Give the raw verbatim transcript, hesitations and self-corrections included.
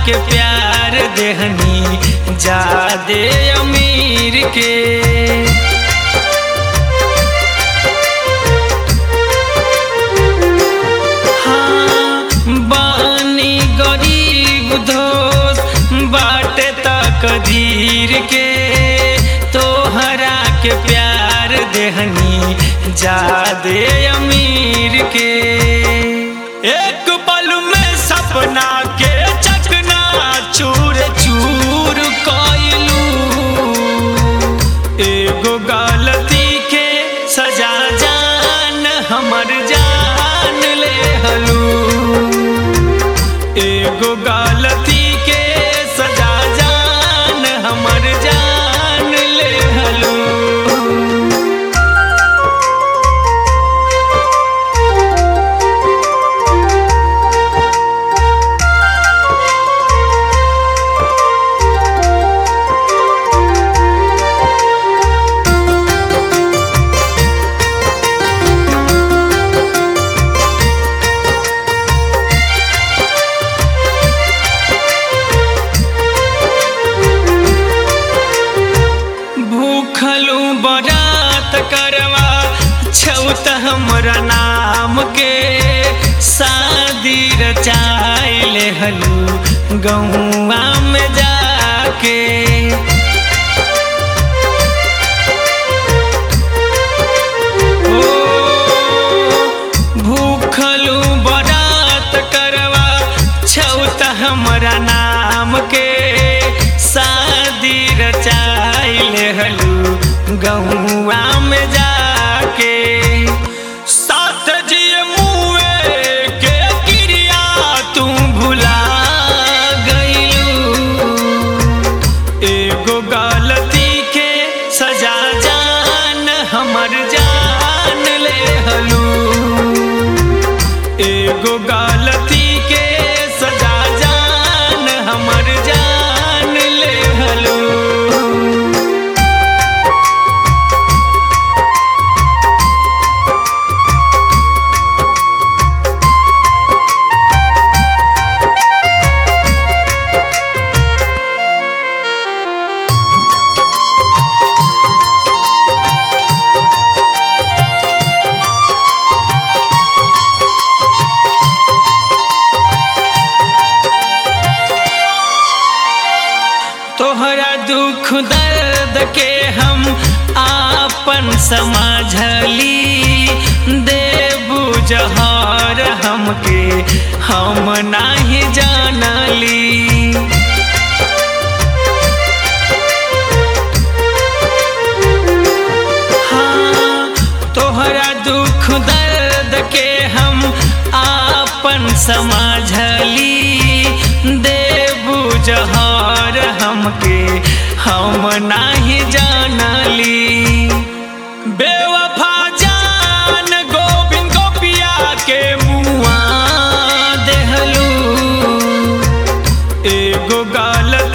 के प्यार देहनी जादे अमीर के। हाँ बानी गरीब दोस्त बाटे तकदीर के, तोहरा के प्यार देहनी जादे अमीर के। एक पल में सपना के चकना चूर चूर कइलू, एगो गलती के सजा जान हमर जान ले हलू, एगो गलती के सजा जान हमर जान ले हलू। भूखलू बरात करवा छौत हमरा नाम के, शादी रचाइले हलू गौआ में जाके। ओ भूखलू बरात करवा छौत हमरा नाम के, शादी रचाइले हलू गौआ में जाके। साथ जिए मुए के क्रिया तू भुला गइलू, एगो गलती के सजा जान हमर जान ले हलू, एगो गलती के सजा जान हमर जान ले हलू। तोहरा दुख दर्द के हम आपन समझली, देबू जहर हमके हम नाही जानली। हाँ तोहरा दुख दर्द के हम आपन समझली, देबू जहर हमके हम नाही जानली। बेवफा जान गोविंद गोपिया के मुआ देहलू, एगो गलती